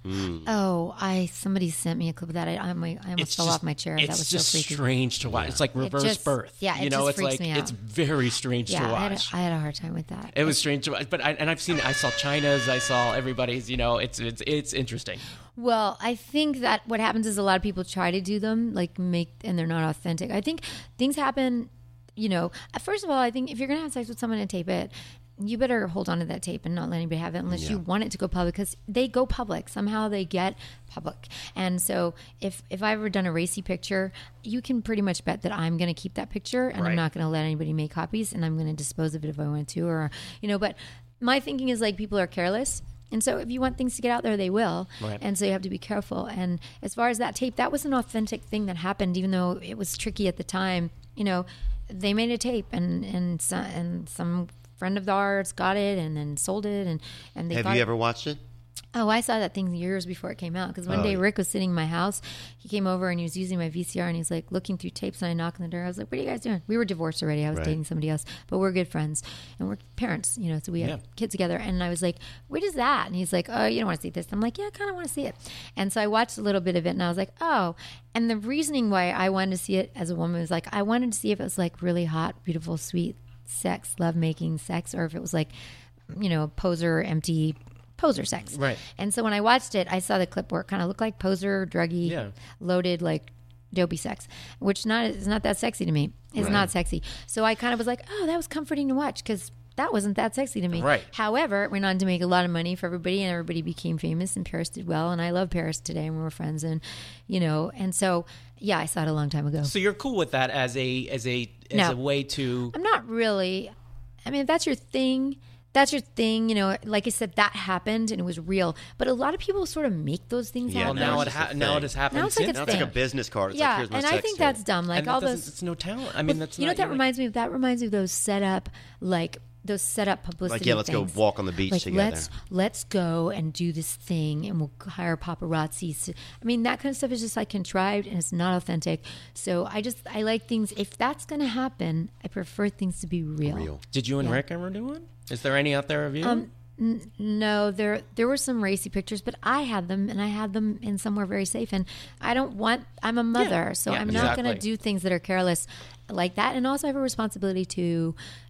Oh, somebody sent me a clip of that. I almost fell off my chair. That It's was just so freaky. strange to watch. It's like reverse just- birth. yeah, it just it's freaks like me out. it's very strange to Yeah, watch. I had a hard time with that. It was strange to watch, but I've seen. I saw China's. I saw everybody's. It's interesting. Well, I think that what happens is a lot of people try to do them, and they're not authentic. I think things happen, first of all, I think if you're going to have sex with someone and tape it, you better hold on to that tape and not let anybody have it unless you want it to go public, because they go public. Somehow they get public. And so if I've ever done a racy picture, you can pretty much bet that I'm going to keep that picture and I'm Right. not going to let anybody make copies, and I'm going to dispose of it if I want to, but my thinking is people are careless. And so if you want things to get out there, they will. Right. And so you have to be careful. And as far as that tape, that was an authentic thing that happened, even though it was tricky at the time. They made a tape and some friend of ours got it and then sold it. And they Have thought you ever watched it? Oh, I saw that thing years before it came out, because one Oh, day yeah. Rick was sitting in my house. He came over and he was using my VCR and he's like looking through tapes, and I knocked on the door. I was like, "What are you guys doing?" We were divorced already. I was Right. dating somebody else, but we're good friends and we're parents, so we Yeah. have kids together. And I was like, "What is that?" And he's like, "Oh, you don't want to see this." I'm like, "Yeah, I kind of want to see it." And so I watched a little bit of it and I was like, "Oh." And the reasoning why I wanted to see it as a woman was I wanted to see if it was really hot, beautiful, sweet sex, lovemaking sex, or if it was poser, empty poser sex. Right. And so when I watched it, I saw the clip where it kind of looked like poser, druggy, Yeah. loaded, dopey sex, which is not that sexy to me. It's not sexy. So I kind of was like, oh, that was comforting to watch, because that wasn't that sexy to me. Right. However, it went on to make a lot of money for everybody, and everybody became famous, and Paris did well, and I love Paris today, and we're friends, and and so yeah, I saw it a long time ago. So you're cool with that as a No. way to. I'm not really. I mean, if that's your thing, that's your thing. Like I said, that happened and it was real. But a lot of people sort of make those things Yeah, happen. Well, now it's just a now thing. it has happened. Now it's like since a Now it's like a thing. business card. It's Yeah, like, here's my and I sex think tape. that's dumb. and All that those. it's no talent. I mean, that's You know not what that your- reminds me of? That reminds me of those setup those setup publicity. let's go things. walk on the beach like, together. Let's go and do this thing, and we'll hire paparazzi. I mean, that kind of stuff is just contrived and it's not authentic. So I like things. If that's going to happen, I prefer things to be real. Did you and Rick ever do one? Is there any out there of you? No, there were some racy pictures, but I had them, and I had them in somewhere very safe. And I'm a mother, so Yeah, I'm not going to exactly. do things that are careless like that. And also, I have a responsibility to,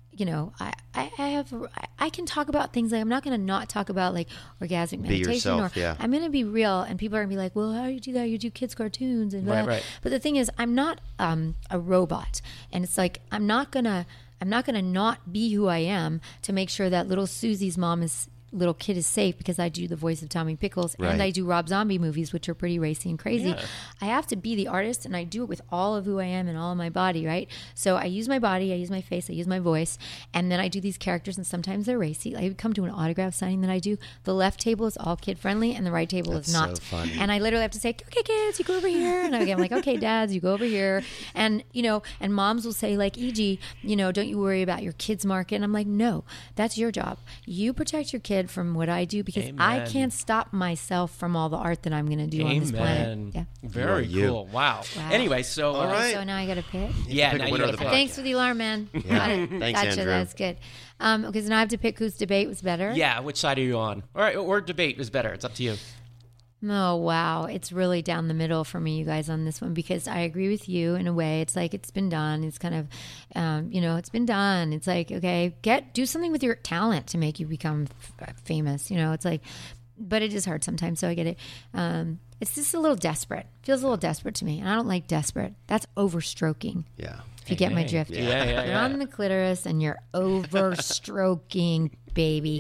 I can talk about things. I'm not going to not talk about orgasmic meditation, yourself, or yeah. I'm going to be real. And people are going to be like, "Well, how do you do that? You do kids cartoons and blah." Right. But the thing is, I'm not a robot, and it's I'm not gonna not be who I am to make sure that little Susie's little kid is safe, because I do the voice of Tommy Pickles and Right. I do Rob Zombie movies, which are pretty racy and crazy. Yeah. I have to be the artist, and I do it with all of who I am and all of my body, right? So I use my body, I use my face, I use my voice, and then I do these characters, and sometimes they're racy. I come to an autograph signing that I do. The left table is all kid friendly and the right table That's is not. so funny. And I literally have to say, "Okay, kids, you go over here." And I'm like, "Okay, dads, you go over here." And and moms will say "E.g., don't you worry about your kids' market." And I'm like, "No, that's your job. You protect your kid from what I do, because I Amen. can't stop myself from all the art that I'm going to do on this planet." Amen. Yeah. Very You are you. cool. Wow. Wow. Anyway, so All right. So now I got to pick. yeah, Pick a now you winner know of the the podcast. Thanks for the alarm, man. Got it. Thanks, Gotcha. Andrew. That's good. Okay, so now I have to pick whose debate was better. Yeah, which side are you on? All right, or debate is better. It's up to you. Oh, wow. It's really down the middle for me, you guys, on this one, because I agree with you in a way. It's it's been done. It's kind of, it's been done. It's okay, do something with your talent to make you become famous. It's but it is hard sometimes, so I get it. It's just a little desperate. Feels a little desperate to me, and I don't like desperate. That's overstroking. Yeah. If you get my drift. Yeah. You're on the clitoris and you're overstroking, baby.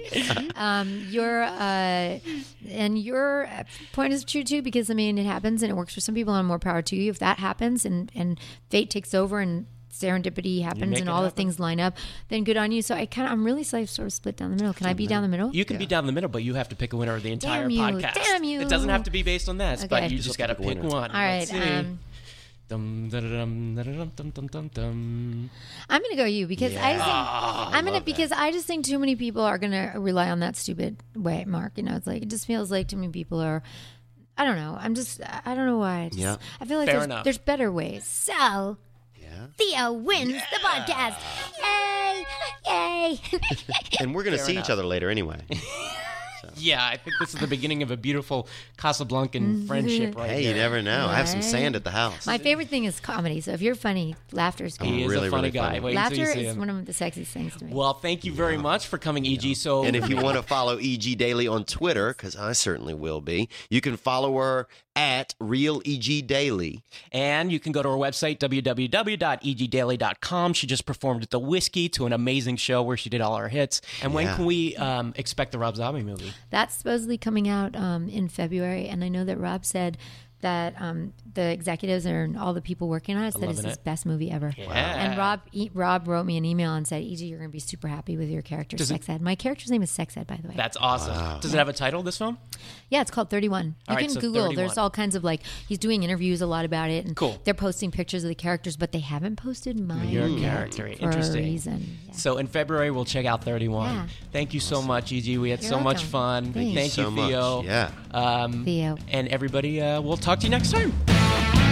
And your point is true too, because I mean it happens and it works for some people, and more power to you. If that happens and fate takes over and serendipity happens and all the things line up, then good on you. So I'm really sort of split down the middle. Can I be down the middle? You can be down the middle, but you have to pick a winner of the entire Damn you. podcast. Damn you. It doesn't have to be based on this, but Okay. you just got to pick one. All right. Let's see. Dum, da-da-dum, da-da-dum, dum, dum, dum, dum. I'm gonna go you because because I just think too many people are gonna rely on that stupid way, Mark. You know, it's like it just feels like too many people are. I don't know. I don't know why. I feel like there's better ways. So, Theo wins the podcast. Yay! Yay! And we're going to see each other later anyway. Yeah, I think this is the beginning of a beautiful Casablancan friendship right Hey, here. you never know. I have some Right. sand at the house. My favorite thing is comedy. So if you're funny, laughter's He good. is really, a funny really guy. funny. Wait until Laughter you see is him. one of the sexiest things to me. Well, thank you very much for coming, EG. So, And if you want to follow E.G. Daily on Twitter, because I certainly will be, you can follow her at Real E.G. Daily. and you can go to our website, www.egdaily.com. She just performed at the Whiskey to an amazing show where she did all our hits. And when Yeah. can we expect the Rob Zombie movie? That's supposedly coming out in February, and I know that Rob said that the executives and all the people working on it said it's loving his it. best movie ever. Yeah. And Rob wrote me an email and said, "EG, you're going to be super happy with your character, Sex Ed." My character's name is Sex Ed, by the way. That's awesome. Does it have a title, this film? Yeah, it's called 31. All You right, can so Google. 31. There's all kinds of he's doing interviews a lot about it, and Cool. they're posting pictures of the characters, but they haven't posted mine Your yet character. for Interesting. a reason. Yeah. So in February, we'll check out 31. Yeah. Thank you so much, EG. We had You're so much welcome. fun. Thanks. Thank you, so much. Theo. Yeah. Theo. And everybody, we'll talk to you next time.